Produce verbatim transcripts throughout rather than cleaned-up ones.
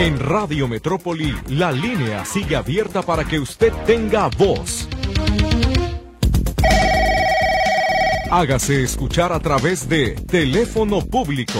En Radio Metrópoli, la línea sigue abierta para que usted tenga voz. Hágase escuchar a través de teléfono público.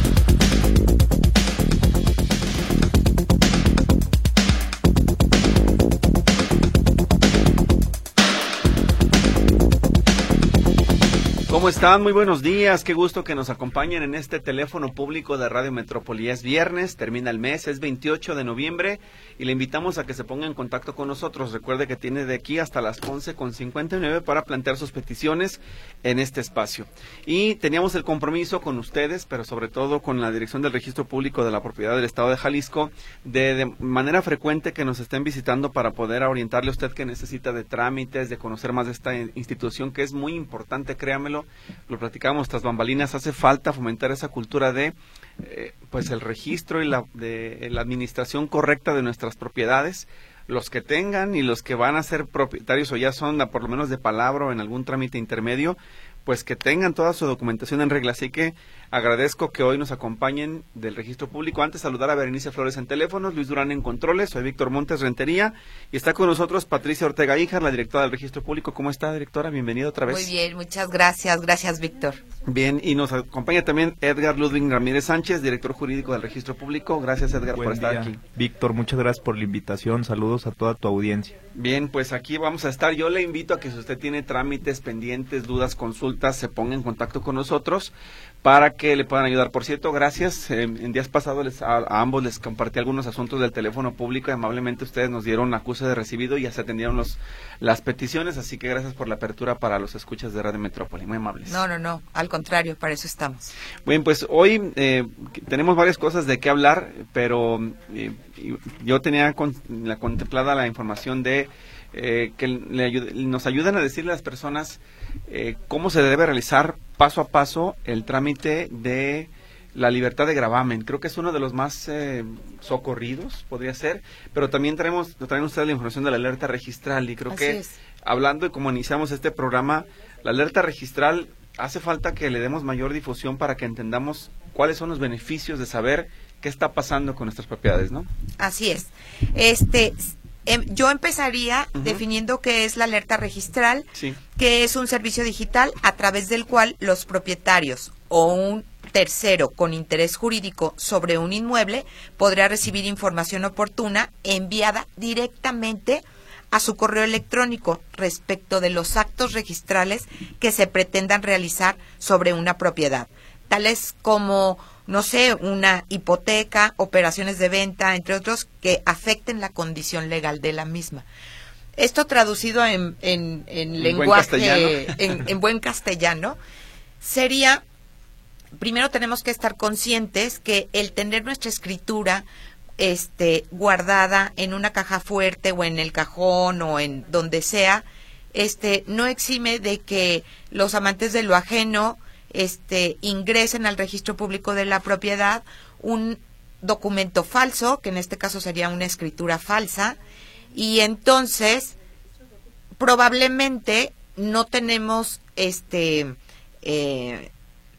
¿Cómo están? Muy buenos días, qué gusto que nos acompañen en este teléfono público de Radio Metrópoli. Es viernes, termina el mes, es veintiocho de noviembre y le invitamos a que se ponga en contacto con nosotros. Recuerde que tiene de aquí hasta las once con cincuenta y nueve para plantear sus peticiones en este espacio. Y teníamos el compromiso con ustedes, pero sobre todo con la Dirección del Registro Público de la Propiedad del Estado de Jalisco, de, de manera frecuente que nos estén visitando para poder orientarle a usted que necesita de trámites, de conocer más de esta institución que es muy importante, créamelo. Lo platicamos tras bambalinas, hace falta fomentar esa cultura de eh, pues el registro y la, de, la administración correcta de nuestras propiedades. Los que tengan y los que van a ser propietarios o ya son por lo menos de palabra o en algún trámite intermedio, pues que tengan toda su documentación en regla. Así que agradezco que hoy nos acompañen del Registro Público. Antes saludar a Berenice Flores en teléfonos, Luis Durán en controles, soy Víctor Montes Rentería y está con nosotros Patricia Ortega Híjar, la directora del Registro Público. ¿Cómo está, directora? Bienvenida otra vez. Muy bien, muchas gracias. Gracias, Víctor. Bien, y nos acompaña también Edgar Ludwig Ramírez Sánchez, director jurídico del Registro Público. Gracias, Edgar, Buen por estar día, aquí. Víctor, muchas gracias por la invitación. Saludos a toda tu audiencia. Bien, pues aquí vamos a estar. Yo le invito a que si usted tiene trámites pendientes, dudas, consultas, se ponga en contacto con nosotros para que le puedan ayudar. Por cierto, gracias. Eh, en días pasados les, a, a ambos les compartí algunos asuntos del teléfono público y amablemente ustedes nos dieron acuse de recibido y ya se atendieron los, las peticiones, así que gracias por la apertura para los escuchas de Radio Metrópoli. Muy amables. No, no, no. Al contrario, para eso estamos. Bien, pues hoy eh, tenemos varias cosas de qué hablar, pero eh, yo tenía con, la contemplada la información de eh, que le ayude, nos ayuden a decirle a las personas eh, cómo se debe realizar paso a paso el trámite de la libertad de gravamen. Creo que es uno de los más eh, socorridos, podría ser, pero también traemos, traen ustedes la información de la alerta registral y creo Así que es. Hablando de cómo iniciamos este programa, la alerta registral hace falta que le demos mayor difusión para que entendamos cuáles son los beneficios de saber qué está pasando con nuestras propiedades, ¿no? Así es. Este, eh, yo empezaría Uh-huh. definiendo qué es la alerta registral, Sí. que es un servicio digital a través del cual los propietarios o un tercero con interés jurídico sobre un inmueble podrá recibir información oportuna enviada directamente a su correo electrónico respecto de los actos registrales que se pretendan realizar sobre una propiedad, tales como, no sé, una hipoteca, operaciones de venta, entre otros, que afecten la condición legal de la misma. Esto traducido en, en, en, En lenguaje, buen castellano. en, en buen castellano, sería, primero tenemos que estar conscientes que el tener nuestra escritura este guardada en una caja fuerte o en el cajón o en donde sea, este no exime de que los amantes de lo ajeno este ingresen al registro público de la propiedad un documento falso, que en este caso sería una escritura falsa, y entonces probablemente no tenemos este eh,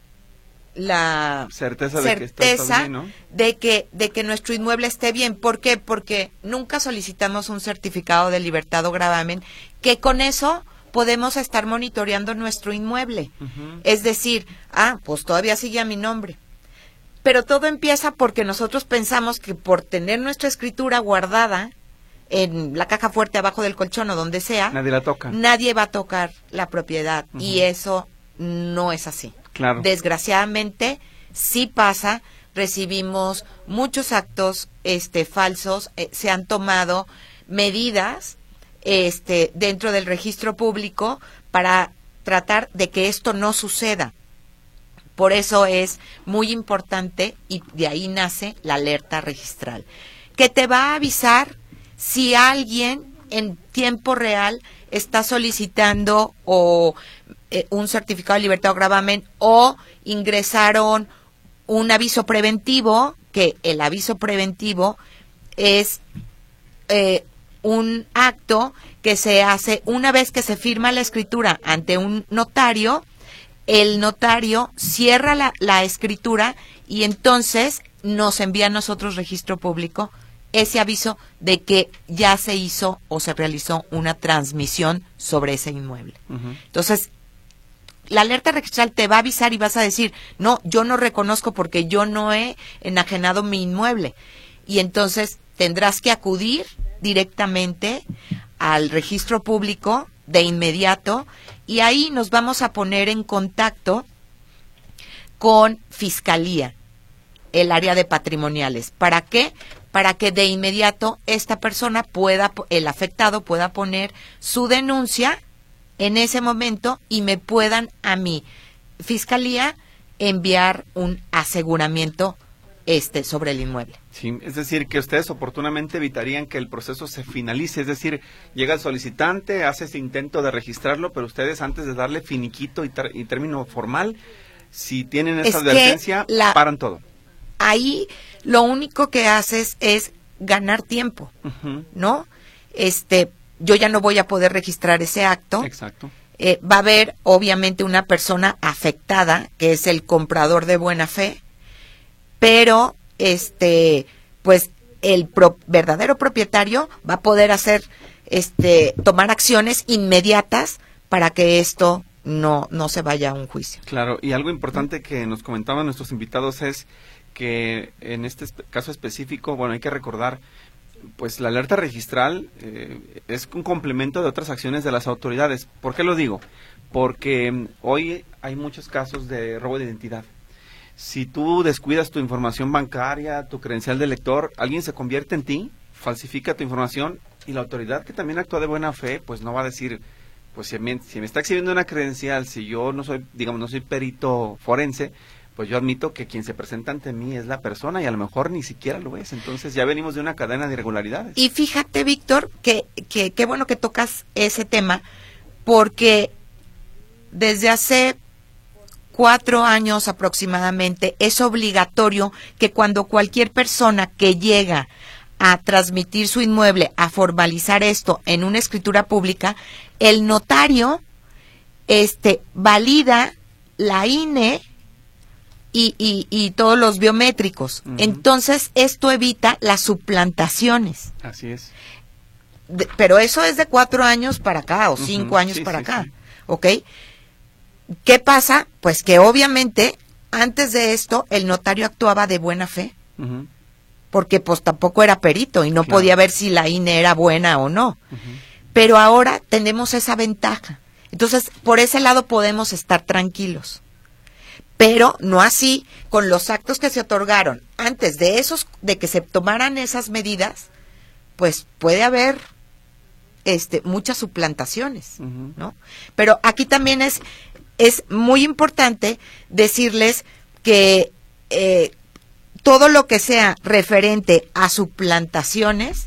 la certeza, certeza de que esto está bien, ¿no? de que de que nuestro inmueble esté bien. ¿Por qué? Porque nunca solicitamos un certificado de libertad o gravamen, que con eso podemos estar monitoreando nuestro inmueble. Uh-huh. Es decir, ah, pues todavía sigue a mi nombre. Pero todo empieza porque nosotros pensamos que por tener nuestra escritura guardada en la caja fuerte abajo del colchón o donde sea, Nadie la toca. nadie va a tocar la propiedad. Uh-huh. Y eso no es así. Claro. Desgraciadamente, sí pasa, recibimos muchos actos este falsos, eh, se han tomado medidas este dentro del registro público para tratar de que esto no suceda. Por eso es muy importante, y de ahí nace la alerta registral, que te va a avisar si alguien en tiempo real está solicitando o eh, un certificado de libertad o gravamen, o ingresaron un aviso preventivo, que el aviso preventivo es eh, un acto que se hace una vez que se firma la escritura ante un notario. el notario cierra la, la escritura y entonces nos envía a nosotros registro público ese aviso de que ya se hizo o se realizó una transmisión sobre ese inmueble. Uh-huh. Entonces, la alerta registral te va a avisar y vas a decir, no, yo no reconozco porque yo no he enajenado mi inmueble. Y entonces tendrás que acudir directamente al registro público de inmediato y ahí nos vamos a poner en contacto con Fiscalía, el área de patrimoniales. ¿Para qué? Para que de inmediato esta persona pueda, el afectado pueda poner su denuncia en ese momento y me puedan a mí, Fiscalía, enviar un aseguramiento este sobre el inmueble. Sí, es decir, que ustedes oportunamente evitarían que el proceso se finalice, es decir, llega el solicitante, hace ese intento de registrarlo, pero ustedes antes de darle finiquito y, ter- y término formal, si tienen esa es advertencia, la, paran todo. Ahí lo único que haces es ganar tiempo, Uh-huh. ¿no? Este, yo ya no voy a poder registrar ese acto. Exacto. Eh, va a haber obviamente una persona afectada, que es el comprador de buena fe, pero este, pues el pro- verdadero propietario va a poder hacer, este, tomar acciones inmediatas para que esto no, no se vaya a un juicio. Claro, y algo importante que nos comentaban nuestros invitados es que en este espe- caso específico, bueno, hay que recordar, pues la alerta registral eh, es un complemento de otras acciones de las autoridades. ¿Por qué lo digo? Porque mm, hoy hay muchos casos de robo de identidad. Si tú descuidas tu información bancaria, tu credencial de lector, alguien se convierte en ti, falsifica tu información y la autoridad, que también actúa de buena fe, pues no va a decir, pues si me, si me está exhibiendo una credencial, si yo no soy, digamos, no soy perito forense, pues yo admito que quien se presenta ante mí es la persona y a lo mejor ni siquiera lo es. Entonces ya venimos de una cadena de irregularidades. Y fíjate, Víctor, que que qué bueno que tocas ese tema, porque desde hace cuatro años aproximadamente es obligatorio que cuando cualquier persona que llega a transmitir su inmueble, a formalizar esto en una escritura pública, el notario este valida la I N E y, y, y todos los biométricos. Uh-huh. Entonces, esto evita las suplantaciones. Así es. De, pero eso es de cuatro años para acá, o uh-huh. cinco años sí, para sí, acá. Sí. ¿Ok? ¿Qué pasa? Pues que obviamente, antes de esto, el notario actuaba de buena fe. Uh-huh. Porque pues tampoco era perito y no claro. podía ver si la I N E era buena o no. Uh-huh. Pero ahora tenemos esa ventaja. Entonces, por ese lado podemos estar tranquilos. Pero no así con los actos que se otorgaron antes de esos, de que se tomaran esas medidas, pues puede haber este muchas suplantaciones, uh-huh. ¿no? Pero aquí también es es muy importante decirles que eh, todo lo que sea referente a suplantaciones,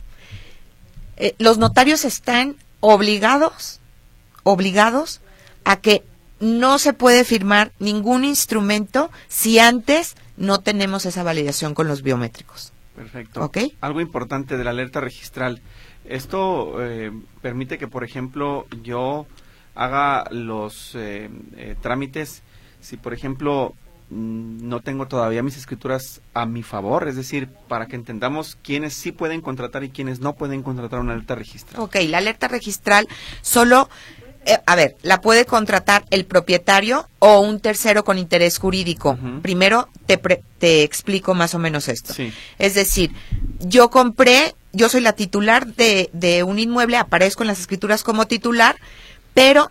eh, los notarios están obligados, obligados a que no se puede firmar ningún instrumento si antes no tenemos esa validación con los biométricos. Perfecto. ¿Ok? Algo importante de la alerta registral. Esto eh, permite que, por ejemplo, yo haga los eh, eh, trámites, si, por ejemplo, no tengo todavía mis escrituras a mi favor, es decir, para que entendamos quiénes sí pueden contratar y quiénes no pueden contratar una alerta registral. Ok, la alerta registral solo... Eh, a ver, la puede contratar el propietario o un tercero con interés jurídico. Uh-huh. Primero te, pre- te explico más o menos esto. Sí. Es decir, yo compré, yo soy la titular de, de un inmueble, aparezco en las escrituras como titular, pero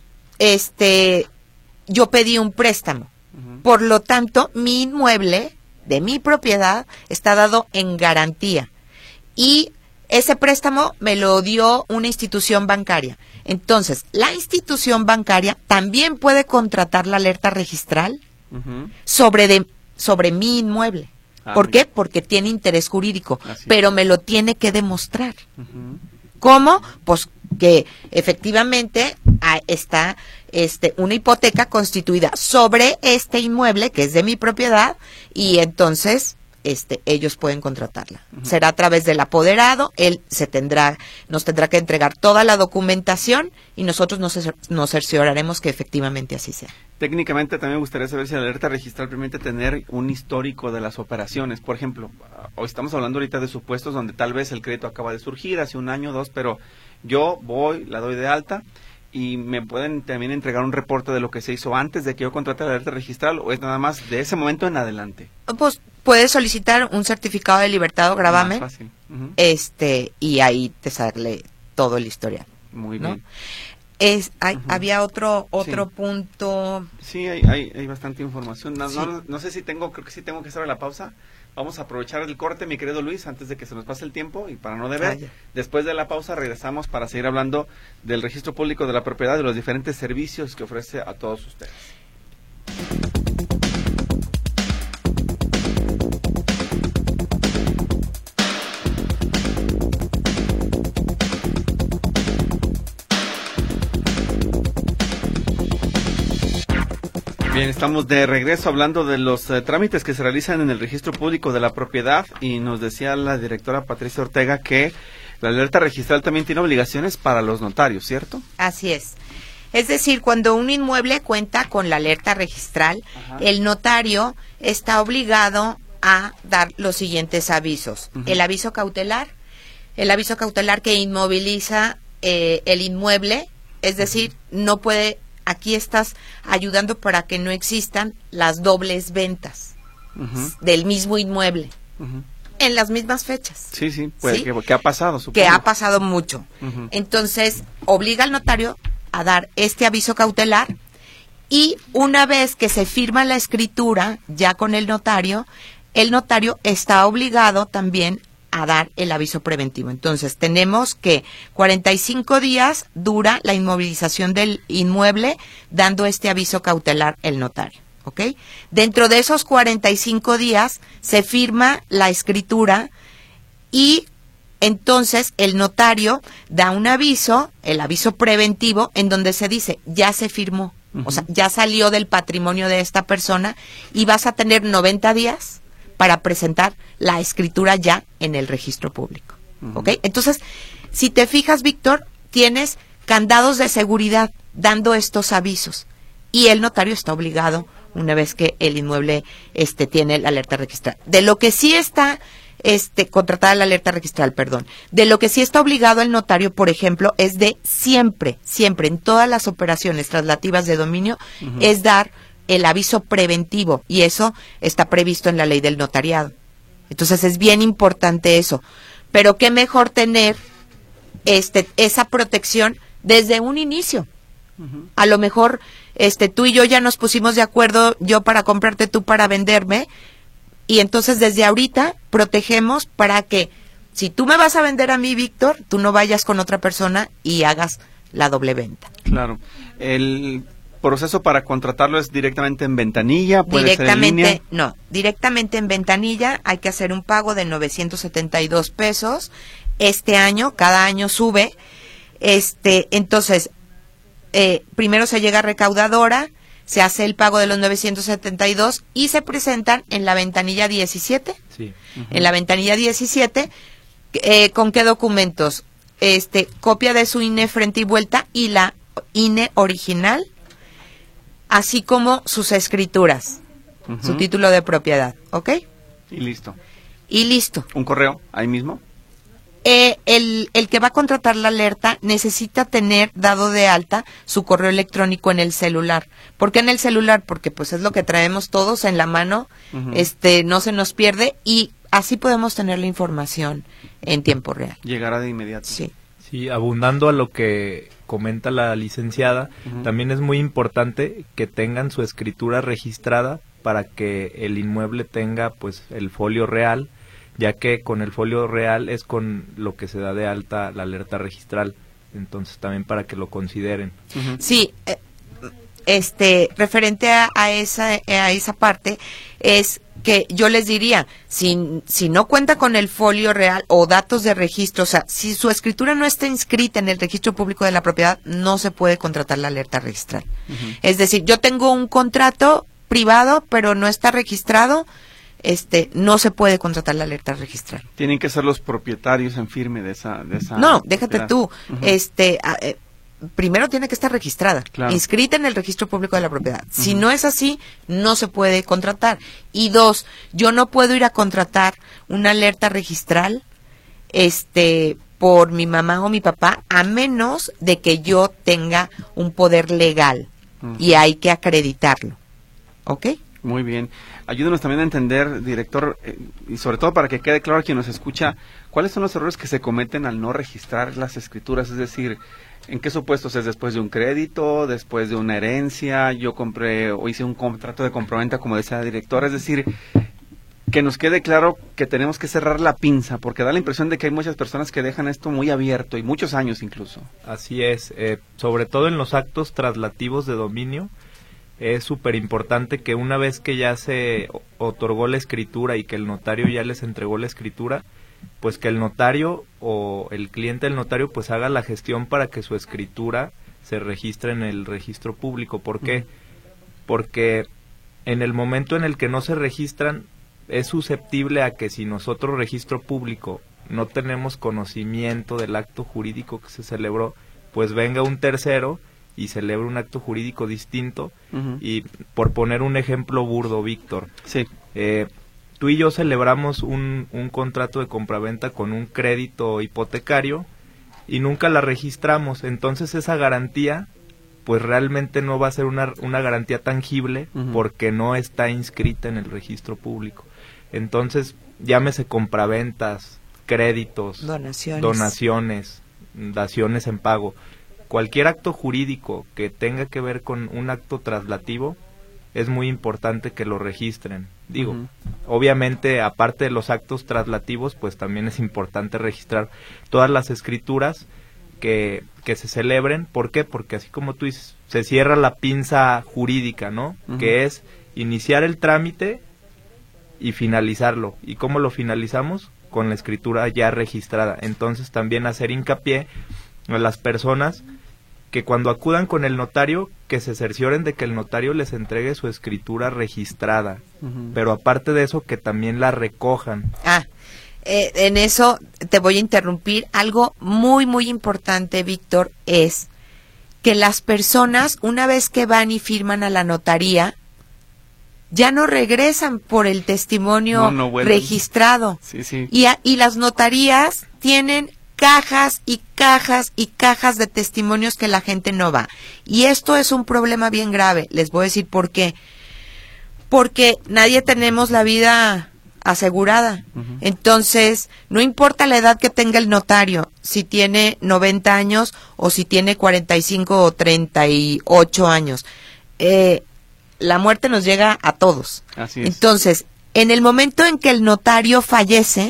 este, yo pedí un préstamo. Uh-huh. Por lo tanto, mi inmueble de mi propiedad está dado en garantía. Y ese préstamo me lo dio una institución bancaria. Entonces, la institución bancaria también puede contratar la alerta registral uh-huh. sobre, de, sobre mi inmueble. Ah, ¿Por qué? Porque tiene interés jurídico, Así pero es. me lo tiene que demostrar. Uh-huh. ¿Cómo? Pues que efectivamente está este, una hipoteca constituida sobre este inmueble que es de mi propiedad y entonces... Este, ellos pueden contratarla. Uh-huh. Será a través del apoderado, él se tendrá, nos tendrá que entregar toda la documentación y nosotros nos, nos cercioraremos que efectivamente así sea. Técnicamente también me gustaría saber si la alerta registral permite tener un histórico de las operaciones. Por ejemplo, hoy estamos hablando ahorita de supuestos donde tal vez el crédito acaba de surgir hace un año o dos, pero yo voy, la doy de alta y me pueden también entregar un reporte de lo que se hizo antes de que yo contrate la alerta registral, o es nada más de ese momento en adelante. Pues puedes solicitar un certificado de libertad o gravamen, Más fácil. Uh-huh. este, y ahí te sale todo el historial. Muy ¿no? bien. Es, hay, Uh-huh. Había otro otro Sí. punto. Sí, hay, hay, hay bastante información. No, Sí. no, no sé si tengo, creo que sí tengo que hacer la pausa. Vamos a aprovechar el corte, mi querido Luis, antes de que se nos pase el tiempo y para no deber. Ah, ya. Después de la pausa regresamos para seguir hablando del registro público de la propiedad y de los diferentes servicios que ofrece a todos ustedes. Bien, estamos de regreso hablando de los eh, trámites que se realizan en el registro público de la propiedad y nos decía la directora Patricia Ortega que la alerta registral también tiene obligaciones para los notarios, ¿cierto? Así es. Es decir, cuando un inmueble cuenta con la alerta registral, Ajá. el notario está obligado a dar los siguientes avisos. Ujú. El aviso cautelar, el aviso cautelar que inmoviliza eh, el inmueble, es decir, no puede, aquí estás ayudando para que no existan las dobles ventas Uh-huh, del mismo inmueble uh-huh. en las mismas fechas. Sí, sí, pues ¿Sí? que, que ha pasado, supongo. Que ha pasado mucho. Ujú. Entonces, obliga al notario a dar este aviso cautelar y una vez que se firma la escritura ya con el notario, el notario está obligado también a dar el aviso preventivo. Entonces, tenemos que cuarenta y cinco días dura la inmovilización del inmueble dando este aviso cautelar el notario. ¿Ok? Dentro de esos cuarenta y cinco días se firma la escritura y entonces el notario da un aviso, el aviso preventivo, en donde se dice, ya se firmó, Uh-huh. o sea, ya salió del patrimonio de esta persona y vas a tener noventa días para presentar la escritura ya en el registro público. Uh-huh. ¿Ok? Entonces, si te fijas, Víctor, tienes candados de seguridad dando estos avisos y el notario está obligado una vez que el inmueble este tiene la alerta registral. De lo que sí está este contratada la alerta registral, perdón. De lo que sí está obligado el notario, por ejemplo, es de siempre, siempre en todas las operaciones traslativas de dominio, Uh-huh. es dar el aviso preventivo y eso está previsto en la ley del notariado. Entonces es bien importante eso. Pero qué mejor tener este esa protección desde un inicio. Uh-huh. A lo mejor este tú y yo ya nos pusimos de acuerdo, yo para comprarte, tú para venderme, y entonces desde ahorita protegemos para que si tú me vas a vender a mí, Víctor, tú no vayas con otra persona y hagas la doble venta. Claro. El proceso para contratarlo es directamente en ventanilla, puede ser en línea. Directamente, no, directamente en ventanilla hay que hacer un pago de novecientos setenta y dos pesos. Este año, cada año sube. Este, entonces, eh, primero se llega a recaudadora, se hace el pago de los novecientos setenta y dos y se presentan en la ventanilla diecisiete. Sí. Uh-huh. En la ventanilla diecisiete, eh, ¿con qué documentos? Este, copia de su I N E frente y vuelta y la I N E original, así como sus escrituras, Uh-huh. su título de propiedad, ¿ok? Y listo. Y listo. ¿Un correo ahí mismo? Eh, el, el que va a contratar la alerta necesita tener dado de alta su correo electrónico en el celular. ¿Por qué en el celular? Porque pues es lo que traemos todos en la mano, Uh-huh. este, no se nos pierde y así podemos tener la información en tiempo real. Llegará de inmediato. Sí. Sí, abundando a lo que comenta la licenciada, Ujú. también es muy importante que tengan su escritura registrada para que el inmueble tenga pues el folio real, ya que con el folio real es con lo que se da de alta la alerta registral. Entonces también para que lo consideren. Uh-huh. Sí, eh, este, referente a, a esa a esa parte es que yo les diría, si, si no cuenta con el folio real o datos de registro, o sea, si su escritura no está inscrita en el registro público de la propiedad, no se puede contratar la alerta registral. Uh-huh. Es decir, yo tengo un contrato privado, pero no está registrado, este, no se puede contratar la alerta registral. Tienen que ser los propietarios en firme de esa... De esa No, déjate propiedad. tú, Uh-huh. este, a- eh, primero tiene que estar registrada, claro. inscrita en el registro público de la propiedad. Uh-huh. Si no es así, no se puede contratar. Y dos, yo no puedo ir a contratar una alerta registral, este, por mi mamá o mi papá, a menos de que yo tenga un poder legal. Uh-huh. Y hay que acreditarlo. ¿Ok? Muy bien. Ayúdenos también a entender, director, eh, y sobre todo para que quede claro a quien nos escucha, ¿cuáles son los errores que se cometen al no registrar las escrituras? Es decir, ¿en qué supuestos es? ¿Después de un crédito? ¿Después de una herencia? Yo compré o hice un contrato de compraventa, como decía la directora. Es decir, que nos quede claro que tenemos que cerrar la pinza, porque da la impresión de que hay muchas personas que dejan esto muy abierto, y muchos años incluso. Así es, eh, sobre todo en los actos traslativos de dominio, es súper importante que una vez que ya se otorgó la escritura y que el notario ya les entregó la escritura, pues que el notario o el cliente del notario pues haga la gestión para que su escritura se registre en el registro público. ¿Por qué? Porque en el momento en el que no se registran, es susceptible a que si nosotros, registro público, no tenemos conocimiento del acto jurídico que se celebró, pues venga un tercero y celebre un acto jurídico distinto. Uh-huh. Y por poner un ejemplo burdo, Víctor, sí. eh, tú y yo celebramos un, un contrato de compraventa con un crédito hipotecario y nunca la registramos, entonces esa garantía pues realmente no va a ser una, una garantía tangible, uh-huh, porque no está inscrita en el registro público. Entonces, llámese compraventas, créditos, donaciones, donaciones, daciones en pago, cualquier acto jurídico que tenga que ver con un acto traslativo, es muy importante que lo registren. Digo, uh-huh, obviamente, aparte de los actos traslativos, pues también es importante registrar todas las escrituras que, que se celebren. ¿Por qué? Porque así como tú dices, se cierra la pinza jurídica, ¿no? Uh-huh. Que es iniciar el trámite y finalizarlo. ¿Y cómo lo finalizamos? Con la escritura ya registrada. Entonces también hacer hincapié a las personas que cuando acudan con el notario, que se cercioren de que el notario les entregue su escritura registrada, uh-huh, pero aparte de eso, que también la recojan. Ah, eh, en eso te voy a interrumpir. Algo muy, muy importante, Víctor, es que las personas, una vez que van y firman a la notaría, ya no regresan por el testimonio no, no, bueno. registrado. Sí, sí. Y, a, y las notarías tienen cajas y cajas y cajas de testimonios que la gente no va. Y esto es un problema bien grave. Les voy a decir por qué. Porque nadie tenemos la vida asegurada. Uh-huh. Entonces, no importa la edad que tenga el notario, si tiene noventa años o si tiene cuarenta y cinco o treinta y ocho años. Eh, la muerte nos llega a todos. Así es. Entonces, en el momento en que el notario fallece,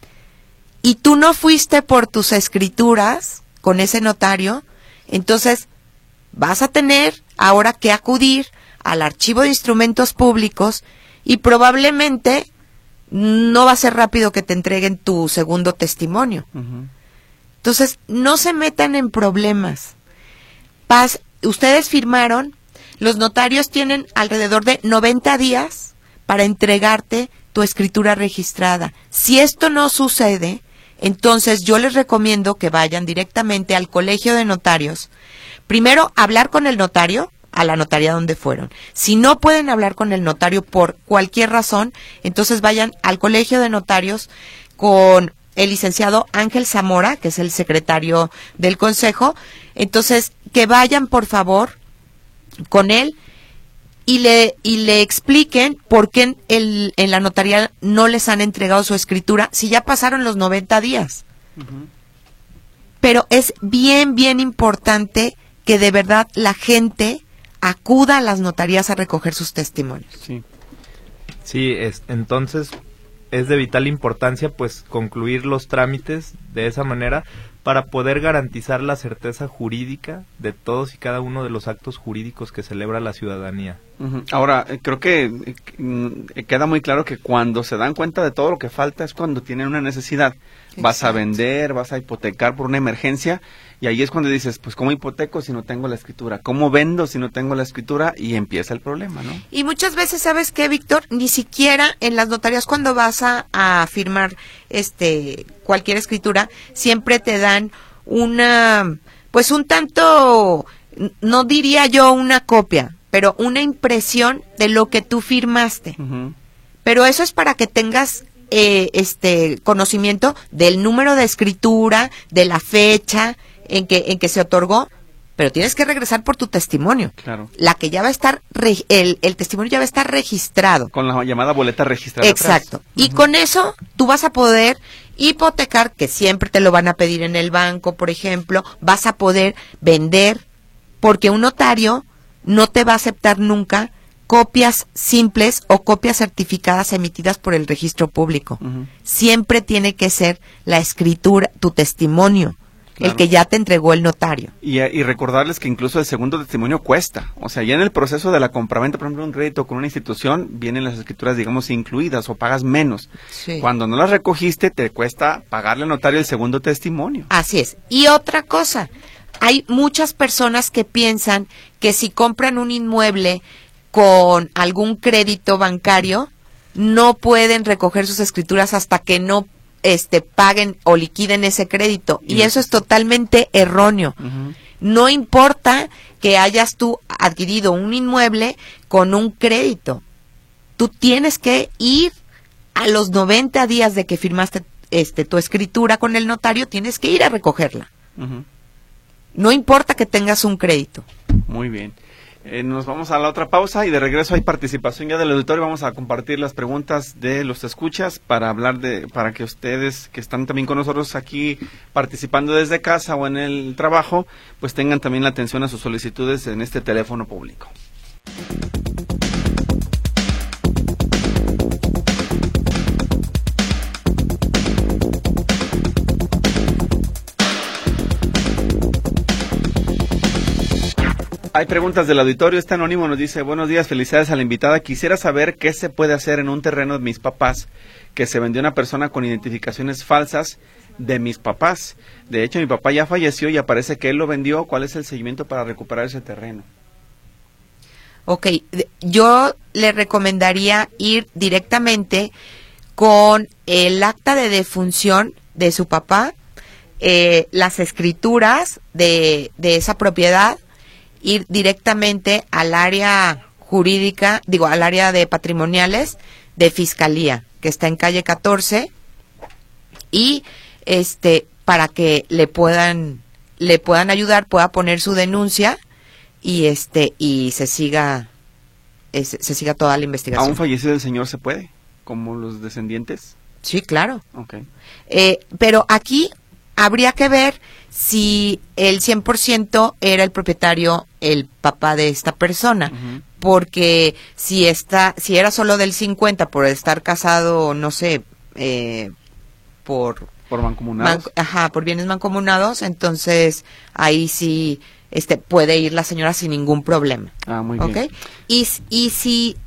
y tú no fuiste por tus escrituras con ese notario, entonces vas a tener ahora que acudir al archivo de instrumentos públicos y probablemente no va a ser rápido que te entreguen tu segundo testimonio. Uh-huh. Entonces, no se metan en problemas. Paz, ustedes firmaron, los notarios tienen alrededor de noventa días para entregarte tu escritura registrada. Si esto no sucede, entonces yo les recomiendo que vayan directamente al colegio de notarios. Primero, hablar con el notario, a la notaría donde fueron. Si no pueden hablar con el notario por cualquier razón, entonces vayan al colegio de notarios con el licenciado Ángel Zamora, que es el secretario del consejo. Entonces, que vayan por favor con él y le y le expliquen por qué en, el, en la notaría no les han entregado su escritura si ya pasaron los noventa días. Uh-huh. Pero es bien, bien importante que de verdad la gente acuda a las notarías a recoger sus testimonios. Sí, sí es, entonces es de vital importancia pues concluir los trámites de esa manera para poder garantizar la certeza jurídica de todos y cada uno de los actos jurídicos que celebra la ciudadanía. Uh-huh. Ahora, eh, creo que eh, queda muy claro que cuando se dan cuenta de todo lo que falta es cuando tienen una necesidad. Exacto. Vas a vender, vas a hipotecar por una emergencia, y ahí es cuando dices, pues ¿cómo hipoteco si no tengo la escritura? ¿Cómo vendo si no tengo la escritura? Y empieza el problema, ¿no? Y muchas veces, ¿sabes qué, Víctor? Ni siquiera en las notarías cuando vas a, a firmar este cualquier escritura, siempre te dan una pues un tanto, no diría yo una copia, pero una impresión de lo que tú firmaste. Uh-huh. Pero eso es para que tengas eh, este conocimiento del número de escritura, de la fecha en que en que se otorgó, pero tienes que regresar por tu testimonio. Claro. La que ya va a estar, el, el testimonio ya va a estar registrado. Con la llamada boleta registrada. Exacto. Atrás. Y uh-huh. con eso tú vas a poder hipotecar, que siempre te lo van a pedir en el banco, por ejemplo, vas a poder vender, porque un notario no te va a aceptar nunca copias simples o copias certificadas emitidas por el registro público. Uh-huh. Siempre tiene que ser la escritura, tu testimonio. Claro. El que ya te entregó el notario. Y, y recordarles que incluso el segundo testimonio cuesta. O sea, ya en el proceso de la compraventa, por ejemplo, un crédito con una institución, vienen las escrituras, digamos, incluidas o pagas menos. Sí. Cuando no las recogiste, te cuesta pagarle al notario el segundo testimonio. Así es. Y otra cosa, hay muchas personas que piensan que si compran un inmueble con algún crédito bancario, no pueden recoger sus escrituras hasta que no este paguen o liquiden ese crédito, y eso es totalmente erróneo. Uh-huh. No importa que hayas tú adquirido un inmueble con un crédito, tú tienes que ir a los noventa días de que firmaste este tu escritura con el notario, tienes que ir a recogerla. Uh-huh. No importa que tengas un crédito. Muy bien. Eh, nos vamos a la otra pausa y de regreso hay participación ya del auditorio. Vamos a compartir las preguntas de los escuchas para hablar de, para que ustedes que están también con nosotros aquí participando desde casa o en el trabajo, pues tengan también la atención a sus solicitudes en este teléfono público. Hay preguntas del auditorio. Este anónimo nos dice: buenos días, felicidades a la invitada. Quisiera saber qué se puede hacer en un terreno de mis papás que se vendió a una persona con identificaciones falsas de mis papás. De hecho, mi papá ya falleció y aparece que él lo vendió. ¿Cuál es el seguimiento para recuperar ese terreno? Ok, yo le recomendaría ir directamente con el acta de defunción de su papá, eh, las escrituras de, de esa propiedad, ir directamente al área jurídica, digo, al área de patrimoniales de Fiscalía, que está en calle catorce, y este para que le puedan le puedan ayudar, pueda poner su denuncia y este y se siga es, se siga toda la investigación. ¿Aún fallecido el señor se puede, como los descendientes? Sí, claro. Okay. Eh, pero aquí habría que ver si el cien por ciento era el propietario, el papá de esta persona, uh-huh. porque si está, si era solo del cincuenta por estar casado, no sé, eh, por por mancomunados, man, ajá, por bienes mancomunados, entonces ahí sí, este, puede ir la señora sin ningún problema. Ah, muy ¿okay? bien. Y y si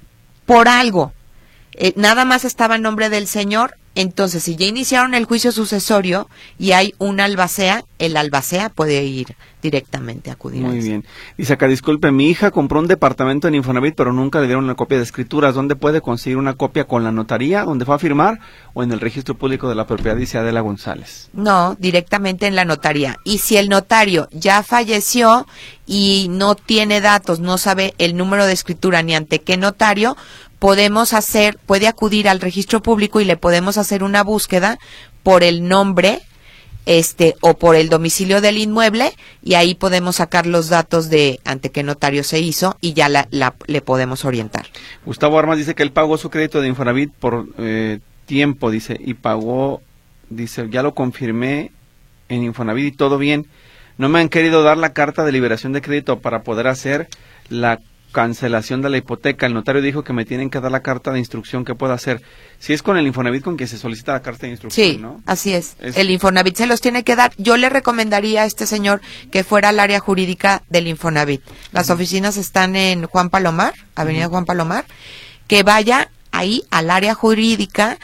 por algo eh, nada más estaba en nombre del señor, entonces, si ya iniciaron el juicio sucesorio y hay un albacea, el albacea puede ir directamente a acudir. Muy bien. Dice acá: disculpe, mi hija compró un departamento en Infonavit, pero nunca le dieron una copia de escrituras. ¿Dónde puede conseguir una copia? ¿Con la notaría, donde fue a firmar, o en el registro público de la propiedad? Dice Adela González. No, directamente en la notaría. Y si el notario ya falleció y no tiene datos, no sabe el número de escritura ni ante qué notario, podemos hacer, puede acudir al registro público y le podemos hacer una búsqueda por el nombre, este, o por el domicilio del inmueble, y ahí podemos sacar los datos de ante qué notario se hizo y ya la, la, le podemos orientar. Gustavo Armas dice que él pagó su crédito de Infonavit por eh, tiempo, dice, y pagó, dice, ya lo confirmé en Infonavit y todo bien. No me han querido dar la carta de liberación de crédito para poder hacer la cancelación de la hipoteca. El notario dijo que me tienen que dar la carta de instrucción. ¿Qué puedo hacer? Si es con el Infonavit con que se solicita la carta de instrucción, sí, ¿no? Así es. es. El Infonavit se los tiene que dar. Yo le recomendaría a este señor que fuera al área jurídica del Infonavit. Las uh-huh. oficinas están en Juan Palomar, Avenida uh-huh. Juan Palomar. Que vaya ahí al área jurídica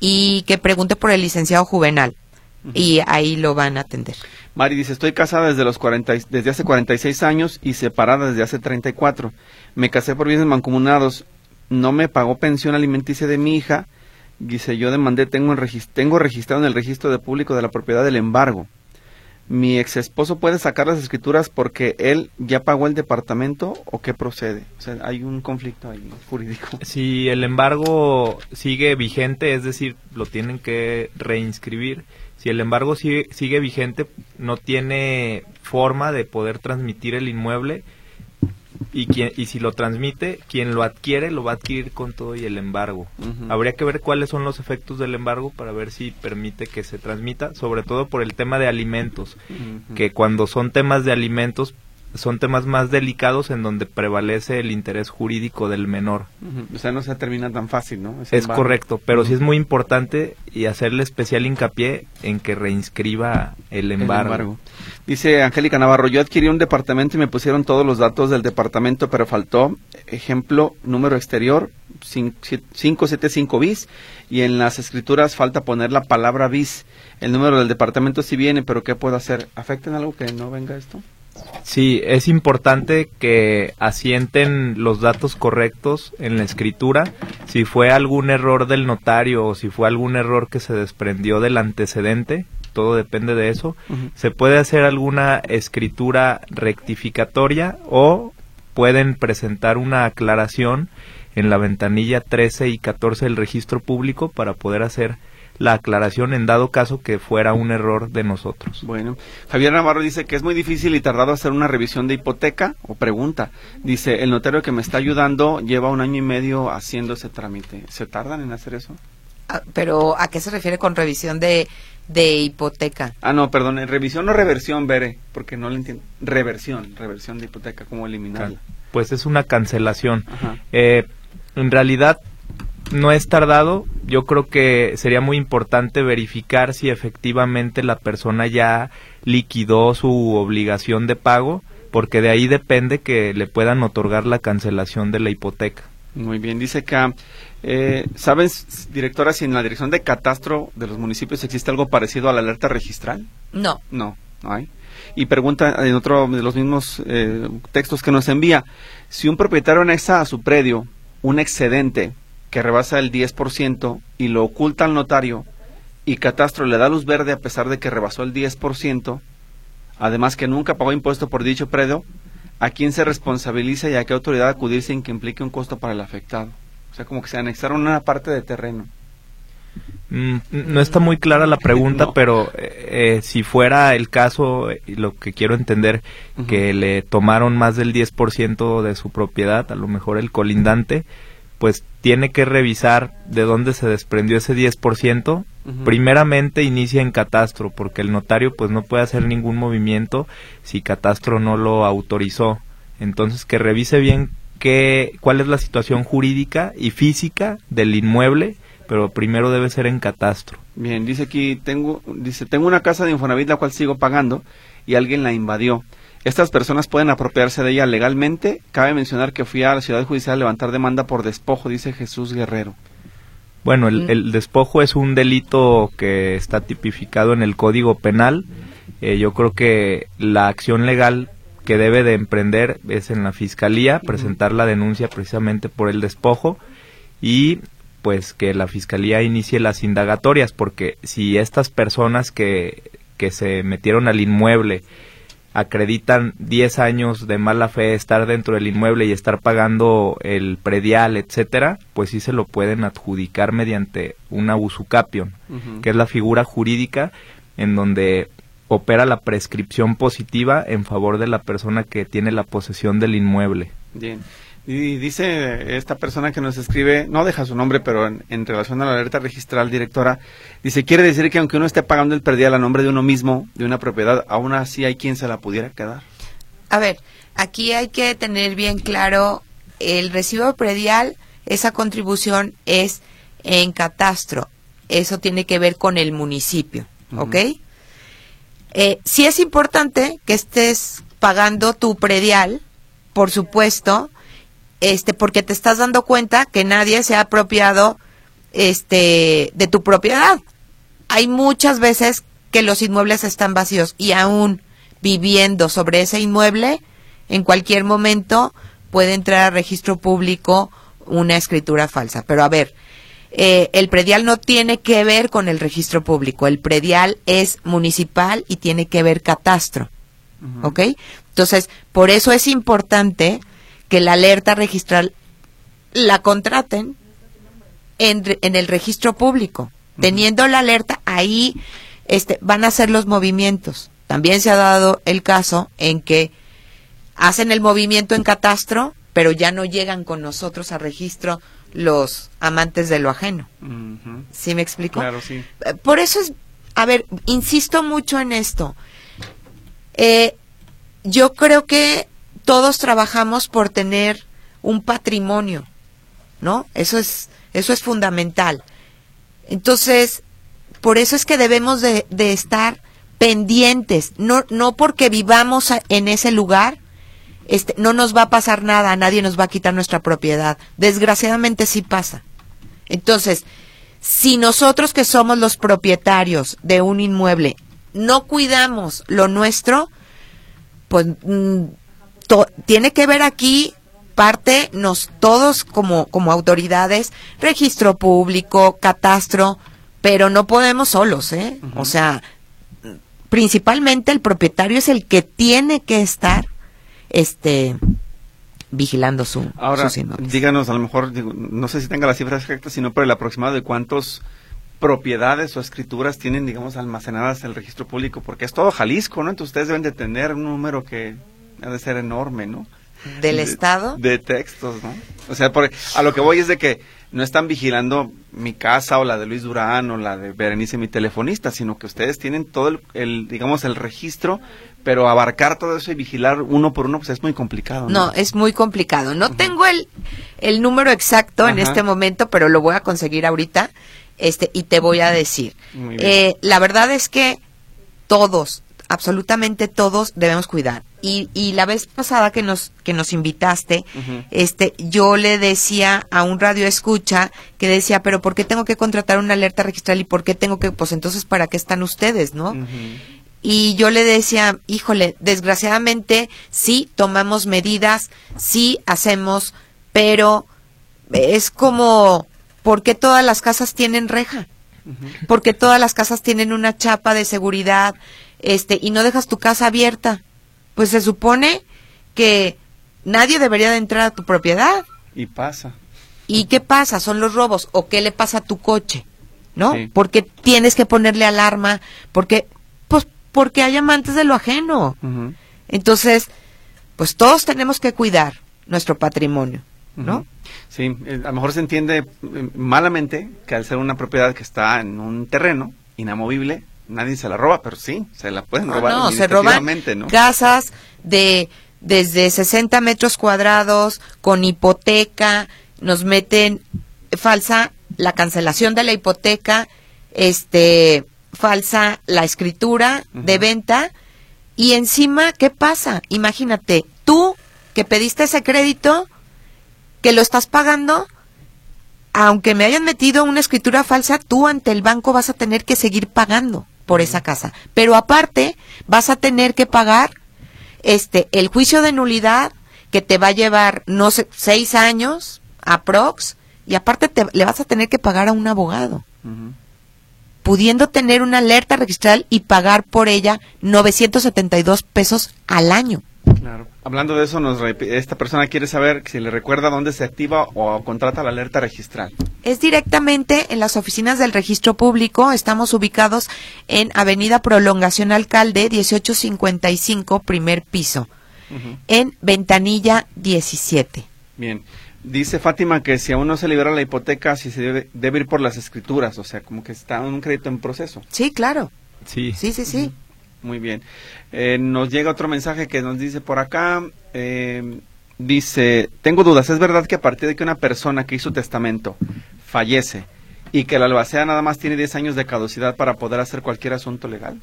y que pregunte por el licenciado Juvenal. Uh-huh. Y ahí lo van a atender. Mari dice: estoy casada desde los cuarenta, desde hace cuarenta y seis años y separada desde hace treinta y cuatro. Me casé por bienes mancomunados. No me pagó pensión alimenticia de mi hija. Dice: yo demandé, tengo, el regist- tengo registrado en el registro de público de la propiedad el embargo. mi ex esposo puede sacar las escrituras porque él ya pagó el departamento, ¿o qué procede? O sea, hay un conflicto ahí jurídico. Si el embargo sigue vigente, es decir, lo tienen que reinscribir. Si el embargo sigue, sigue vigente, no tiene forma de poder transmitir el inmueble, y quien, y si lo transmite, quien lo adquiere lo va a adquirir con todo y el embargo. Uh-huh. Habría que ver cuáles son los efectos del embargo para ver si permite que se transmita, sobre todo por el tema de alimentos, uh-huh. que cuando son temas de alimentos son temas más delicados en donde prevalece el interés jurídico del menor. Uh-huh. O sea, no se termina tan fácil, ¿no? Ese es embargo. Correcto, pero uh-huh. sí es muy importante y hacerle especial hincapié en que reinscriba el embargo. El embargo. Dice Angélica Navarro, yo adquirí un departamento y me pusieron todos los datos del departamento, pero faltó, ejemplo, número exterior, cinco setenta y cinco bis, y en las escrituras falta poner la palabra bis. El número del departamento sí viene, pero ¿qué puedo hacer? ¿Afecta en algo que no venga esto? Sí, es importante que asienten los datos correctos en la escritura. Si fue algún error del notario o si fue algún error que se desprendió del antecedente, todo depende de eso. Uh-huh. Se puede hacer alguna escritura rectificatoria o pueden presentar una aclaración en la ventanilla trece y catorce del registro público para poder hacer la aclaración en dado caso que fuera un error de nosotros. Bueno, Javier Navarro dice que es muy difícil y tardado hacer una revisión de hipoteca, o pregunta, dice, el notario que me está ayudando lleva un año y medio haciendo ese trámite. ¿Se tardan en hacer eso? Ah, pero, ¿a qué se refiere con revisión de, de hipoteca? Ah, no, perdón, revisión o reversión, Bere, porque no lo entiendo. Reversión, reversión de hipoteca, ¿cómo eliminarla? Pues es una cancelación. Eh, en realidad, no es tardado. Yo creo que sería muy importante verificar si efectivamente la persona ya liquidó su obligación de pago, porque de ahí depende que le puedan otorgar la cancelación de la hipoteca. Muy bien, dice acá, eh, ¿sabes, directora, si en la dirección de catastro de los municipios existe algo parecido a la alerta registral? No. No, no hay. Y pregunta en otro de los mismos eh, textos que nos envía, si un propietario anexa a su predio un excedente que rebasa el diez por ciento y lo oculta al notario y catastro le da luz verde a pesar de que rebasó el diez por ciento, además que nunca pagó impuesto por dicho predio, ¿a quién se responsabiliza y a qué autoridad acudir sin que implique un costo para el afectado? O sea, como que se anexaron una parte de terreno. Mm, no está muy clara la pregunta, no. pero eh, si fuera el caso, eh, lo que quiero entender, uh-huh. que le tomaron más del diez por ciento de su propiedad, a lo mejor el colindante, pues tiene que revisar de dónde se desprendió ese diez por ciento. Uh-huh. Primeramente inicia en catastro, porque el notario pues no puede hacer ningún movimiento si catastro no lo autorizó. Entonces que revise bien qué, cuál es la situación jurídica y física del inmueble, pero primero debe ser en catastro. Bien, dice aquí, tengo, dice, tengo una casa de Infonavit la cual sigo pagando y alguien la invadió. ¿Estas personas pueden apropiarse de ella legalmente? Cabe mencionar que fui a la ciudad judicial a levantar demanda por despojo, dice Jesús Guerrero. Bueno, el, el despojo es un delito que está tipificado en el Código Penal. Eh, yo creo que la acción legal que debe de emprender es en la Fiscalía, presentar la denuncia precisamente por el despojo y pues que la Fiscalía inicie las indagatorias, porque si estas personas que, que se metieron al inmueble acreditan diez años de mala fe estar dentro del inmueble y estar pagando el predial, etcétera, pues sí se lo pueden adjudicar mediante una usucapión, uh-huh. que es la figura jurídica en donde opera la prescripción positiva en favor de la persona que tiene la posesión del inmueble. Bien. Y dice esta persona que nos escribe, no deja su nombre, pero en, en relación a la alerta registral, directora, dice, quiere decir que aunque uno esté pagando el predial a nombre de uno mismo, de una propiedad, aún así hay quien se la pudiera quedar. A ver, aquí hay que tener bien claro, el recibo predial, esa contribución es en catastro, eso tiene que ver con el municipio, ¿ok? Uh-huh. Eh, sí es importante que estés pagando tu predial, por supuesto, este, porque te estás dando cuenta que nadie se ha apropiado este, de tu propiedad. Hay muchas veces que los inmuebles están vacíos y aún viviendo sobre ese inmueble, en cualquier momento puede entrar al registro público una escritura falsa. Pero a ver, eh, el predial no tiene que ver con el registro público, el predial es municipal y tiene que ver catastro, uh-huh. ¿ok? Entonces, por eso es importante que la alerta registral la contraten en, en el registro público. Uh-huh. Teniendo la alerta, ahí este, van a hacer los movimientos. También se ha dado el caso en que hacen el movimiento en catastro, pero ya no llegan con nosotros a registro los amantes de lo ajeno. Uh-huh. ¿Sí me explico? Claro, sí. Por eso es, a ver, insisto mucho en esto. Eh, yo creo que todos trabajamos por tener un patrimonio, ¿no? Eso es, eso es fundamental. Entonces, por eso es que debemos de, de estar pendientes, no, no porque vivamos a, en ese lugar, Este, no nos va a pasar nada, nadie nos va a quitar nuestra propiedad. Desgraciadamente sí pasa. Entonces, si nosotros que somos los propietarios de un inmueble no cuidamos lo nuestro, pues mm, to, tiene que ver aquí parte, nos todos como, como autoridades, registro público, catastro, pero no podemos solos, ¿eh? Uh-huh. O sea, principalmente el propietario es el que tiene que estar este vigilando su Ahora, sus inmuebles. Díganos, a lo mejor, digo, no sé si tenga las cifras exactas, sino por el aproximado de cuántos propiedades o escrituras tienen, digamos, almacenadas en el registro público, porque es todo Jalisco, ¿no? Entonces ustedes deben de tener un número que ha de ser enorme, ¿no? ¿Del de, estado? De textos, ¿no? O sea, por, a lo que voy es de que no están vigilando mi casa o la de Luis Durán o la de Berenice, mi telefonista, sino que ustedes tienen todo el, el digamos, el registro, pero abarcar todo eso y vigilar uno por uno, pues es muy complicado, ¿no? No, es muy complicado. No uh-huh. tengo el, el número exacto uh-huh. en este momento, pero lo voy a conseguir ahorita, este, y te voy a decir. Muy bien. Eh, la verdad es que todos, absolutamente todos debemos cuidar. Y, y la vez pasada que nos que nos invitaste, uh-huh. este, yo le decía a un radio escucha que decía, pero ¿por qué tengo que contratar una alerta registral y por qué tengo que, pues entonces para qué están ustedes, ¿no? Uh-huh. Y yo le decía, híjole, desgraciadamente sí tomamos medidas, sí hacemos, pero es como, ¿por qué todas las casas tienen reja? Uh-huh. ¿Por qué todas las casas tienen una chapa de seguridad, este, y no dejas tu casa abierta? Pues se supone que nadie debería de entrar a tu propiedad. Y pasa. ¿Y qué pasa? Son los robos. ¿O qué le pasa a tu coche? ¿No? Sí. Porque tienes que ponerle alarma, porque, pues, porque hay amantes de lo ajeno. Uh-huh. Entonces, pues todos tenemos que cuidar nuestro patrimonio, ¿no? Uh-huh. Sí, eh, a lo mejor se entiende eh, malamente que al ser una propiedad que está en un terreno inamovible, nadie se la roba, pero sí, se la pueden robar. No, no se roban ¿no? casas de desde sesenta metros cuadrados, con hipoteca, nos meten falsa la cancelación de la hipoteca, este falsa la escritura uh-huh. de venta, y encima, ¿qué pasa? Imagínate, tú que pediste ese crédito, que lo estás pagando, aunque me hayan metido una escritura falsa, tú ante el banco vas a tener que seguir pagando por esa casa, pero aparte vas a tener que pagar este el juicio de nulidad que te va a llevar no sé seis años aprox, y aparte te, le vas a tener que pagar a un abogado, uh-huh. pudiendo tener una alerta registral y pagar por ella novecientos setenta y dos pesos al año. Claro. Hablando de eso, nos esta persona quiere saber si le recuerda dónde se activa o contrata la alerta registral. Es directamente en las oficinas del Registro Público. Estamos ubicados en Avenida Prolongación Alcalde, dieciocho cincuenta y cinco, primer piso, uh-huh. en Ventanilla diecisiete. Bien. Dice Fátima que si aún no se libera la hipoteca, si se debe, debe ir por las escrituras, o sea, como que está un crédito en proceso. Sí, claro. Sí. Sí, sí, sí. Uh-huh. Muy bien. Eh, nos llega otro mensaje que nos dice por acá, eh, dice, tengo dudas, ¿es verdad que a partir de que una persona que hizo testamento fallece y que la albacea nada más tiene diez años de caducidad para poder hacer cualquier asunto legal?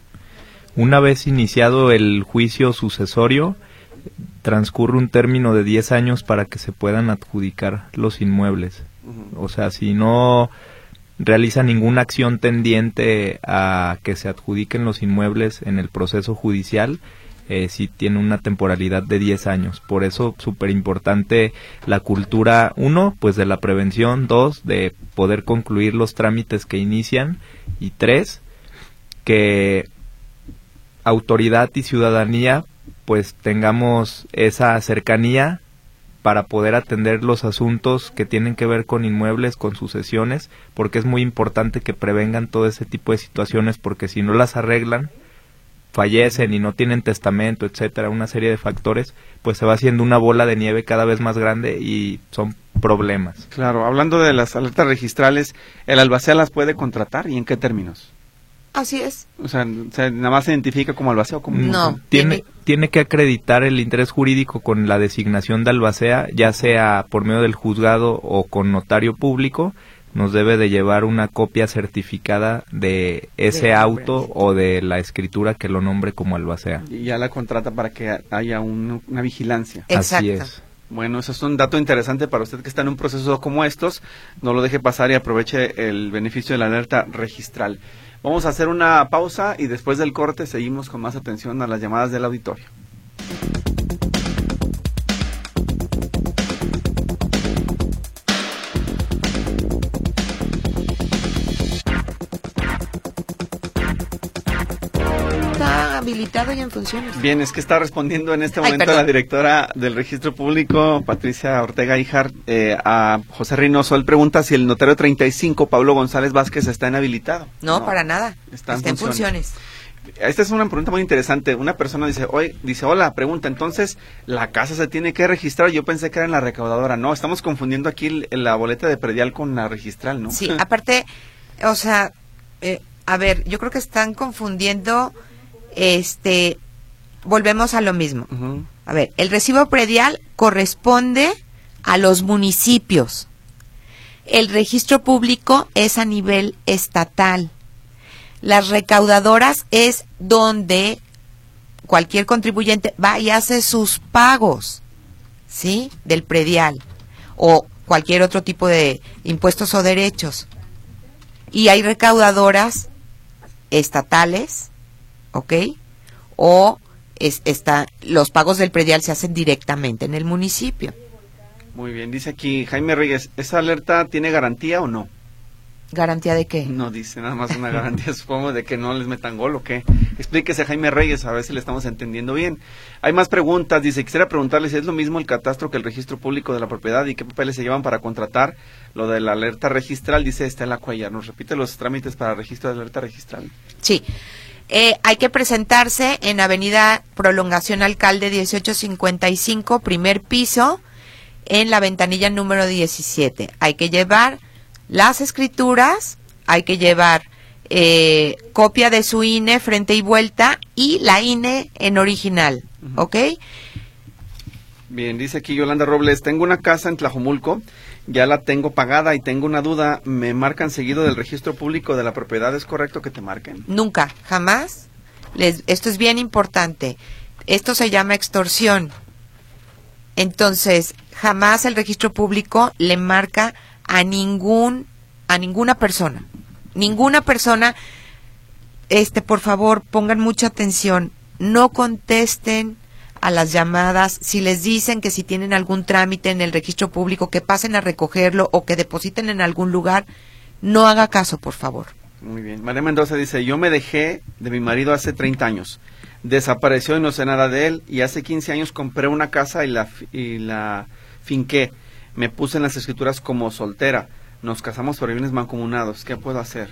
Una vez iniciado el juicio sucesorio, transcurre un término de diez años para que se puedan adjudicar los inmuebles. Uh-huh. O sea, si no realiza ninguna acción tendiente a que se adjudiquen los inmuebles en el proceso judicial, eh, si tiene una temporalidad de diez años. Por eso súper importante la cultura, uno, pues de la prevención, dos, de poder concluir los trámites que inician, y tres, que autoridad y ciudadanía pues tengamos esa cercanía para poder atender los asuntos que tienen que ver con inmuebles, con sucesiones, porque es muy importante que prevengan todo ese tipo de situaciones, porque si no las arreglan, fallecen y no tienen testamento, etcétera, una serie de factores, pues se va haciendo una bola de nieve cada vez más grande y son problemas. Claro, hablando de las alertas registrales, ¿el albacea las puede contratar y en qué términos? Así es. O sea, ¿se, nada más se identifica como albacea o como...? No. Tiene, tiene que acreditar el interés jurídico con la designación de albacea, ya sea por medio del juzgado o con notario público. Nos debe de llevar una copia certificada de ese auto o de la escritura que lo nombre como albacea. Y ya la contrata para que haya un, una vigilancia. Exacto. Así es. Bueno, eso es un dato interesante para usted que está en un proceso como estos. No lo deje pasar y aproveche el beneficio de la alerta registral. Vamos a hacer una pausa y después del corte seguimos con más atención a las llamadas del auditorio. Está habilitado y en funciones. Bien, es que está respondiendo en este Ay, momento perdón. la directora del Registro Público, Patricia Ortega Ijar, eh, a José Reynoso. Él pregunta si el notario treinta y cinco, Pablo González Vázquez, está inhabilitado. No, no para nada. Está, Está en en funciones. funciones. Esta es una pregunta muy interesante. Una persona dice, oye, dice, hola, pregunta, entonces, ¿la casa se tiene que registrar? Yo pensé que era en la recaudadora. No, estamos confundiendo aquí el- la boleta de predial con la registral, ¿no? Sí, aparte, o sea, eh, a ver, yo creo que están confundiendo, este, volvemos a lo mismo. Ujú. A ver, el recibo predial corresponde a los municipios. El registro público es a nivel estatal. Las recaudadoras es donde cualquier contribuyente va y hace sus pagos, ¿sí? Del predial o cualquier otro tipo de impuestos o derechos. Y hay recaudadoras estatales, ¿ok? O es, está, los pagos del predial se hacen directamente en el municipio. Muy bien, dice aquí Jaime Reyes, ¿esa alerta tiene garantía o no? ¿Garantía de qué? No dice nada más una garantía, supongo, de que no les metan gol o qué. Explíquese, Jaime Reyes, a ver si le estamos entendiendo bien. Hay más preguntas, dice, quisiera preguntarle si es lo mismo el catastro que el registro público de la propiedad y qué papeles se llevan para contratar lo de la alerta registral, dice Estela Cuellar. ¿Nos repite los trámites para registro de alerta registral? Sí. Eh, hay que presentarse en Avenida Prolongación Alcalde dieciocho cincuenta y cinco, primer piso, en la ventanilla número diecisiete. Hay que llevar las escrituras, hay que llevar eh, copia de su I N E frente y vuelta y la I N E en original, Ujú. ¿ok? Bien, dice aquí Yolanda Robles, tengo una casa en Tlajomulco, ya la tengo pagada y tengo una duda, me marcan seguido del registro público de la propiedad, ¿es correcto que te marquen? Nunca, jamás. Les, esto es bien importante. Esto se llama extorsión. Entonces, jamás el registro público le marca a ningún a ninguna persona. Ninguna persona, este, por favor, pongan mucha atención, no contesten a las llamadas. Si les dicen que si tienen algún trámite en el registro público, que pasen a recogerlo o que depositen en algún lugar, no haga caso, por favor. Muy bien. María Mendoza dice, yo me dejé de mi marido hace treinta años. Desapareció y no sé nada de él. Y hace quince años compré una casa y la, y la finqué. Me puse en las escrituras como soltera. Nos casamos por bienes mancomunados. ¿Qué puedo hacer?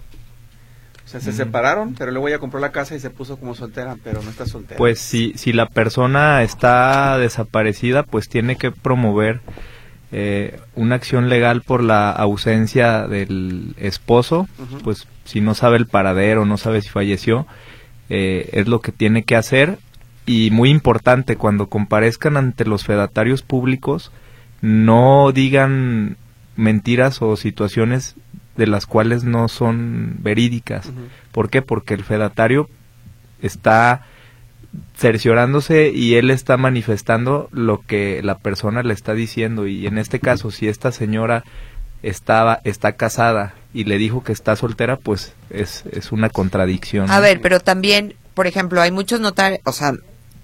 O sea, se Mm. separaron, pero luego ella compró la casa y se puso como soltera, pero no está soltera. Pues si, si la persona está desaparecida, pues tiene que promover eh, una acción legal por la ausencia del esposo. Ujú. Pues si no sabe el paradero, no sabe si falleció, eh, es lo que tiene que hacer. Y muy importante, cuando comparezcan ante los fedatarios públicos, no digan mentiras o situaciones de las cuales no son verídicas. Ujú. ¿Por qué? Porque el fedatario está cerciorándose y él está manifestando lo que la persona le está diciendo, y en este caso, si esta señora estaba está casada y le dijo que está soltera, pues es, es una contradicción. A ver, pero también, por ejemplo, hay muchos notarios, o sea,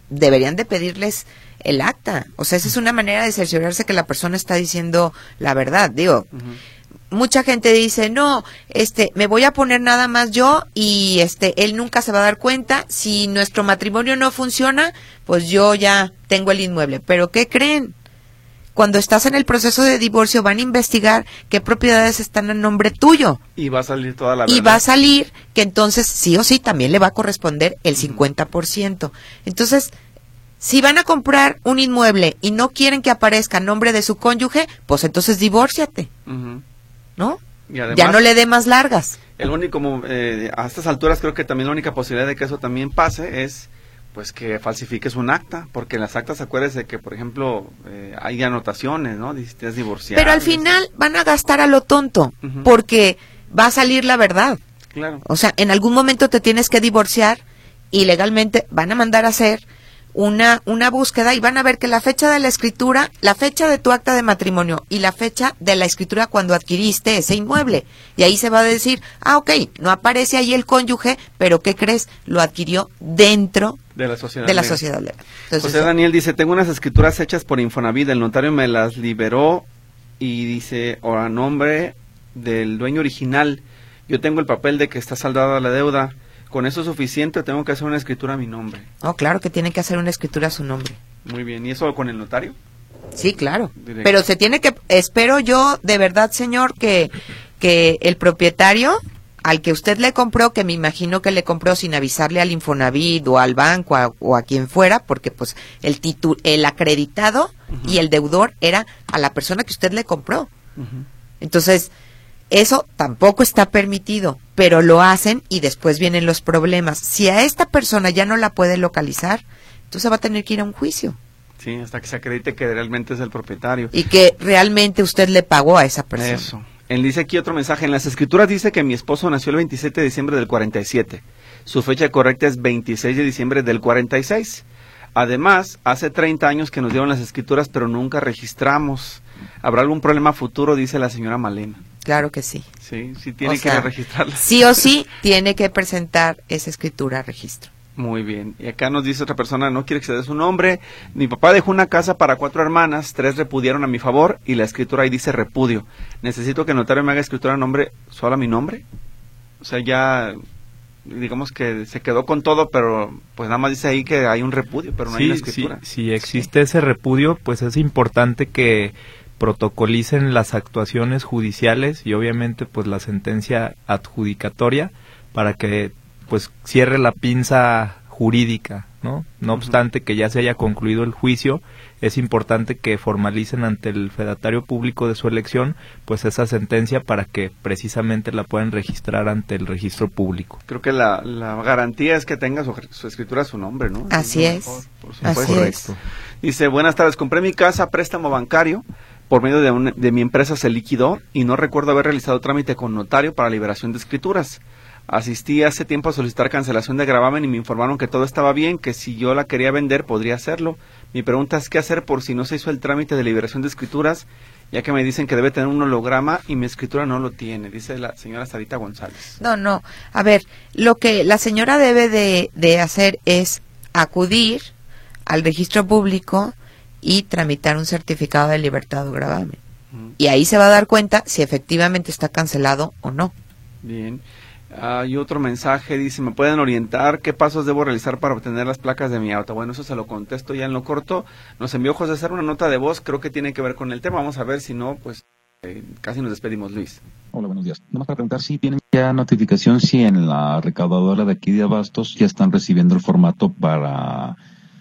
deberían de pedirles el acta. O sea, esa es una manera de cerciorarse que la persona está diciendo la verdad. Digo, uh-huh. mucha gente dice, no, este, me voy a poner nada más yo y este, él nunca se va a dar cuenta. Si nuestro matrimonio no funciona, pues yo ya tengo el inmueble. ¿Pero qué creen? Cuando estás en el proceso de divorcio van a investigar qué propiedades están a nombre tuyo. Y va a salir toda la verdad. Y va a salir que entonces sí o sí también le va a corresponder el cincuenta por ciento. Entonces, si van a comprar un inmueble y no quieren que aparezca a nombre de su cónyuge, pues entonces divórciate, uh-huh. ¿no? Y además, ya no le dé más largas. El único, eh, a estas alturas creo que también la única posibilidad de que eso también pase es pues que falsifiques un acta, porque en las actas acuérdese que, por ejemplo, eh, hay anotaciones, ¿no? Dice, es divorciado. Pero al final van a gastar a lo tonto, uh-huh. porque va a salir la verdad. Claro. O sea, en algún momento te tienes que divorciar y legalmente van a mandar a hacer una una búsqueda y van a ver que la fecha de la escritura, la fecha de tu acta de matrimonio y la fecha de la escritura cuando adquiriste ese inmueble. Y ahí se va a decir, ah, ok, no aparece ahí el cónyuge, pero ¿qué crees? Lo adquirió dentro de la sociedad de la legal. Sociedad legal. Entonces, José Daniel dice, tengo unas escrituras hechas por Infonavit, el notario me las liberó y dice, o a nombre del dueño original, yo tengo el papel de que está saldada la deuda. ¿Con eso es suficiente o tengo que hacer una escritura a mi nombre? Oh, claro que tiene que hacer una escritura a su nombre. Muy bien, ¿y eso con el notario? Sí, claro. Directo. Pero se tiene que, espero yo, de verdad, señor, que, que el propietario al que usted le compró, que me imagino que le compró sin avisarle al Infonavit o al banco a, o a quien fuera, porque pues el titu, el acreditado uh-huh. y el deudor era a la persona que usted le compró. Uh-huh. Entonces, eso tampoco está permitido, pero lo hacen y después vienen los problemas. Si a esta persona ya no la puede localizar, entonces va a tener que ir a un juicio. Sí, hasta que se acredite que realmente es el propietario. Y que realmente usted le pagó a esa persona. Eso. Él dice aquí otro mensaje. En las escrituras dice que mi esposo nació el veintisiete de diciembre del cuarenta y siete. Su fecha correcta es veintiséis de diciembre del cuarenta y seis. Además, hace treinta años que nos dieron las escrituras, pero nunca registramos. ¿Habrá algún problema futuro? Dice la señora Malena. Claro que sí. Sí, sí tiene o que sea, registrarla. Sí o sí tiene que presentar esa escritura a registro. Muy bien. Y acá nos dice otra persona, no quiere que se dé su nombre. Mi papá dejó una casa para cuatro hermanas, tres repudiaron a mi favor y la escritura ahí dice repudio. Necesito que el notario me haga escritura a nombre, solo a mi nombre. O sea, ya digamos que se quedó con todo, pero pues nada más dice ahí que hay un repudio, pero no sí, hay una escritura. Sí, si existe sí. ese repudio, pues es importante que protocolicen las actuaciones judiciales y obviamente pues la sentencia adjudicatoria para que pues cierre la pinza jurídica, ¿no? No uh-huh. obstante que ya se haya concluido el juicio, es importante que formalicen ante el fedatario público de su elección pues esa sentencia para que precisamente la puedan registrar ante el registro público. Creo que la, la garantía es que tenga su, su escritura a su nombre, ¿no? Así es. Mejor, por Así correcto. es. Dice, buenas tardes, compré mi casa a préstamo bancario, por medio de, un, de mi empresa se liquidó y no recuerdo haber realizado trámite con notario para liberación de escrituras. Asistí hace tiempo a solicitar cancelación de gravamen y me informaron que todo estaba bien, que si yo la quería vender podría hacerlo. Mi pregunta es qué hacer por si no se hizo el trámite de liberación de escrituras, ya que me dicen que debe tener un holograma y mi escritura no lo tiene, dice la señora Sarita González. No, no, a ver, lo que la señora debe de, de hacer es acudir al registro público y tramitar un certificado de libertad o gravamen. Uh-huh. Y ahí se va a dar cuenta si efectivamente está cancelado o no. Bien. Hay uh, otro mensaje, dice, ¿me pueden orientar qué pasos debo realizar para obtener las placas de mi auto? Bueno, eso se lo contesto ya en lo corto. Nos envió José César una nota de voz, creo que tiene que ver con el tema. Vamos a ver, si no, pues eh, casi nos despedimos, Luis. Hola, buenos días. Nomás para preguntar si tienen ya notificación, si en la recaudadora de aquí de Abastos ya están recibiendo el formato para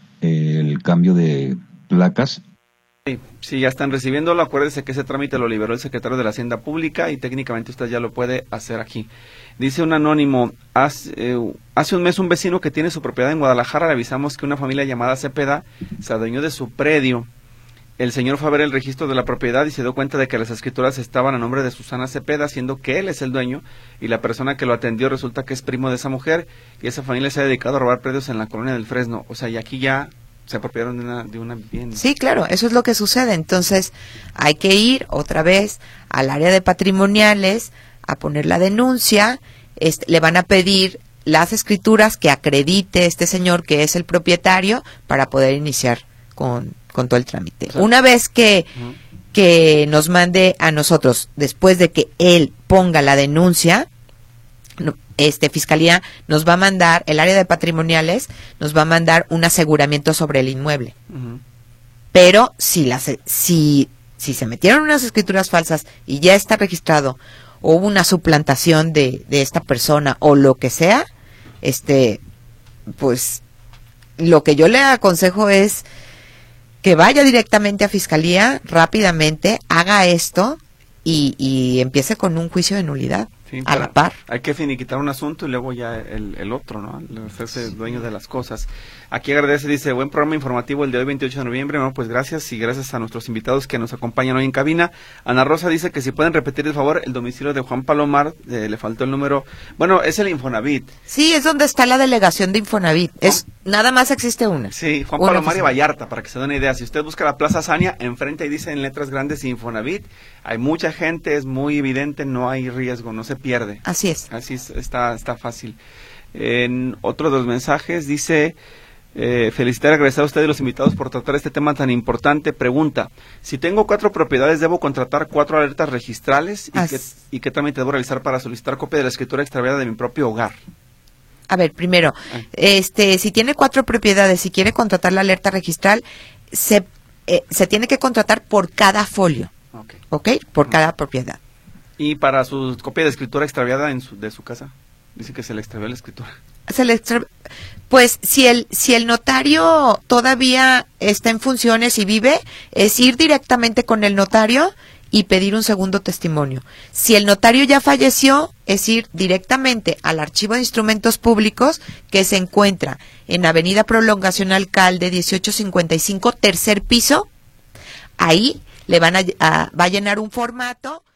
eh, el cambio de placas. Sí, sí, ya están recibiéndolo. Acuérdese que ese trámite lo liberó el secretario de la Hacienda Pública y técnicamente usted ya lo puede hacer aquí. Dice un anónimo, hace, eh, hace un mes un vecino que tiene su propiedad en Guadalajara le avisamos que una familia llamada Cepeda se adueñó de su predio. El señor fue a ver el registro de la propiedad y se dio cuenta de que las escrituras estaban a nombre de Susana Cepeda, siendo que él es el dueño y la persona que lo atendió resulta que es primo de esa mujer y esa familia se ha dedicado a robar predios en la colonia del Fresno. O sea, y aquí ya se apropiaron de una, de una vivienda. Sí, claro, eso es lo que sucede. Entonces, hay que ir otra vez al área de patrimoniales a poner la denuncia. Este, le van a pedir las escrituras que acredite este señor que es el propietario para poder iniciar con, con todo el trámite. O sea, una vez que, uh-huh. que nos mande a nosotros, después de que él ponga la denuncia, este Fiscalía nos va a mandar, el área de patrimoniales nos va a mandar un aseguramiento sobre el inmueble. Uh-huh. Pero si, las, si, si se metieron unas escrituras falsas y ya está registrado, o hubo una suplantación de, de esta persona o lo que sea, este, pues lo que yo le aconsejo es que vaya directamente a Fiscalía rápidamente, haga esto y, y empiece con un juicio de nulidad. Sí, a la par. Hay que finiquitar un asunto y luego ya el, el otro, ¿no? Hacerse dueño de las cosas. Aquí agradece, dice, buen programa informativo el de hoy, veintiocho de noviembre. Bueno, pues gracias y gracias a nuestros invitados que nos acompañan hoy en cabina. Ana Rosa dice que si pueden repetir, por favor, el domicilio de Juan Palomar, eh, le faltó el número. Bueno, es el Infonavit. Sí, es donde está la delegación de Infonavit. Es nada más existe una. Sí, Juan una Palomar y Vallarta, para que se den una idea. Si usted busca la Plaza Sania, enfrente ahí dice en letras grandes Infonavit. Hay mucha gente, es muy evidente, no hay riesgo, no se pierde. Así es. Así es, está, está fácil. En otro de los mensajes dice, eh, felicitar y agradecer a ustedes los invitados por tratar este tema tan importante. Pregunta, si tengo cuatro propiedades, ¿debo contratar cuatro alertas registrales? ¿Y qué, ¿Y qué trámite debo realizar para solicitar copia de la escritura extraviada de mi propio hogar? A ver, primero, este, si tiene cuatro propiedades y quiere contratar la alerta registral, se, eh, se tiene que contratar por cada folio. Ok. ¿Ok? Por uh-huh. cada propiedad. ¿Y para su copia de escritura extraviada en su, de su casa? Dice que se le extravió la escritura. Se le extra... Pues si el, si el notario todavía está en funciones y vive, es ir directamente con el notario y pedir un segundo testimonio. Si el notario ya falleció, es ir directamente al Archivo de Instrumentos Públicos que se encuentra en Avenida Prolongación Alcalde dieciocho cincuenta y cinco, tercer piso. Ahí le van a, a va a llenar un formato